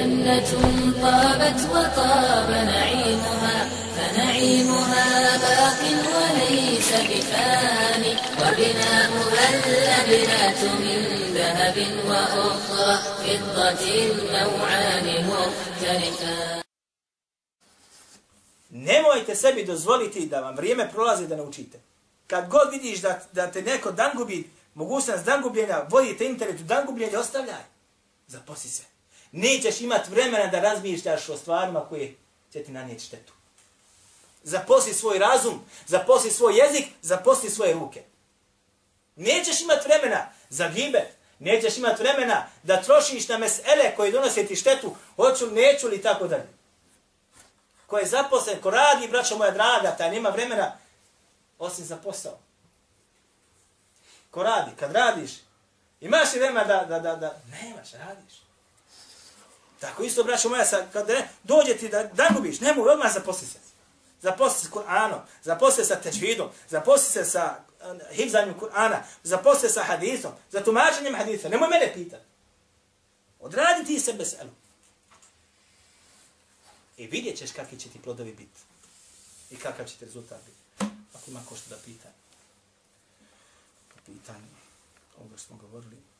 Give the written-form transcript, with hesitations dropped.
جنة طابت وطاب نعيمها فنعيمها باق وليس بفاني وبناؤها اللبنات من ذهب وأخرى فضة نوعان مختلفان. Nemojte sebi dozvoliti da vam vrijeme prolazi da naučite. Kad god vidiš da te neko dangubi, mogućnost dangubljenja, vodite internetu dangubljenja, ostavljaj. Zaposli se. Nećeš imati vremena da razmišljaš o stvarima koje će ti nanijeti štetu. Zaposli svoj razum, zaposli svoj jezik, zaposli svoje ruke. Nećeš imati vremena za gibet, nećeš imati vremena da trošiš na mesele koje donose ti štetu, hoću, neću li tako dalje. Ko je zaposlen, ko radi, braćo moja draga, taj nema vremena osim za posao. Ko radi, kad radiš, imaš li vremena da nemaš, radiš. Tako isto, braćo moja, kad dođe ti da gubiš, nemoj, odmah zaposli se. Zaposli se s Kur'anom, zaposli se sa tečvidom, zaposli se sa hifzanjem Kur'ana, zaposli se sa hadisom, za tumačenjem hadisa. Nemoj mene pitati. Odradi ti se meselu. I vidjet ćeš kakvi će ti plodovi biti. I kakav će ti rezultat biti. Ako ima ko što da pita. Po pitanju ovoga što smo govorili.